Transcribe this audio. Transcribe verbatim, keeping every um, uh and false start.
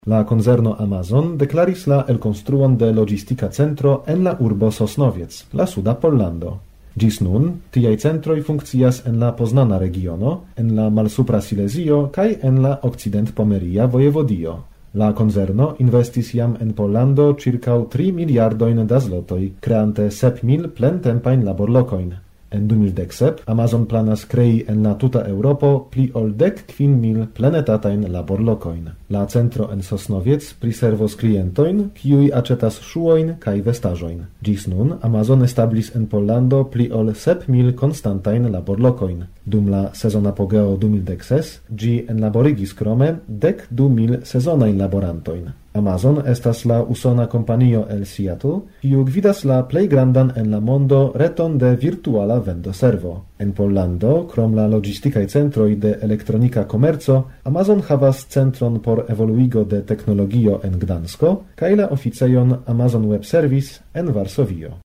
La konzerno Amazon deklaris la elkonstruon de logistika centro en la urbo Sosnowiec, la suda Pollando. Gis nun, tiaj centroj funkcias en la Poznana regiono, en la Malsupra Silezio kaj en la Okcident-Pomeria vojevodio. La konzerno investis jam en Pollando circa tri miliardojn da zlotoj, kreante sep mil plentempajn laborlokojn. En du mil dek sep Amazon planas krei en la tuta Europo pli ol dek kvin mil plenetatajn laborlokojn. La centro en Sosnowiec priservos klientojn, kiuj aĉetas ŝuojn kaj vestaĵojn. Ĝis nun Amazon establis en Pollando pli ol sep mil konstantajn laborlokojn. Dum la sezonapogeo du mil dek ses ĝi enlaborigis krome dek du mil sezonajn laborantojn. Amazon estas la usona kompanio el Seattle, kiu gvidas la plej grandan en la mondo reton de virtuala vendoservo. En Pollando, krom la logistikaj centroj de elektronika komerco, Amazon havas centron por evoluigo de teknologio en Gdansko kaj la oficejon Amazon Web Service en Varsovio.